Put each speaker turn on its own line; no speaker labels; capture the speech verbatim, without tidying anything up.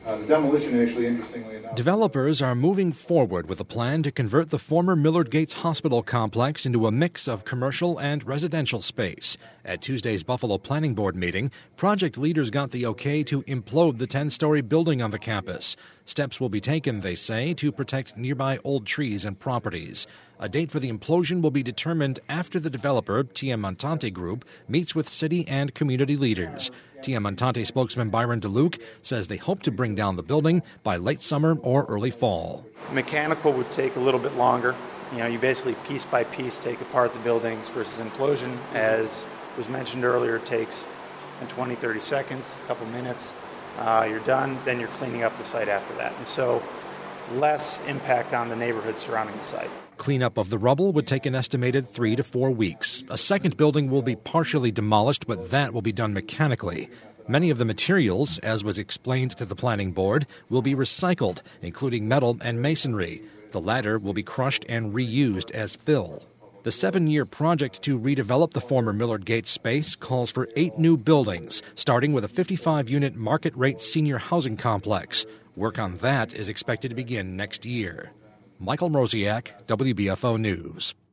Uh, the demolition, actually, interestingly enough.
Developers are moving forward with a plan to convert the former Millard Gates Hospital complex into a mix of commercial and residential space. At Tuesday's Buffalo Planning Board meeting, project leaders got the okay to implode the ten-story building on the campus. Steps will be taken, they say, to protect nearby old trees and properties. A date for the implosion will be determined after the developer, T M Montante Group, meets with city and community leaders. T M Montante spokesman Byron DeLuke says they hope to bring down the building by late summer or early fall.
Mechanical would take a little bit longer. You know, you basically piece by piece take apart the buildings versus implosion, as was mentioned earlier, takes twenty, thirty seconds, a couple minutes. Uh, you're done, then you're cleaning up the site after that. And so less impact on the neighborhood surrounding the site.
Cleanup of the rubble would take an estimated three to four weeks. A second building will be partially demolished, but that will be done mechanically. Many of the materials, as was explained to the planning board, will be recycled, including metal and masonry. The latter will be crushed and reused as fill. The seven-year project to redevelop the former Millard Gates space calls for eight new buildings, starting with a fifty-five unit market-rate senior housing complex. Work on that is expected to begin next year. Michael Mroziak, W B F O News.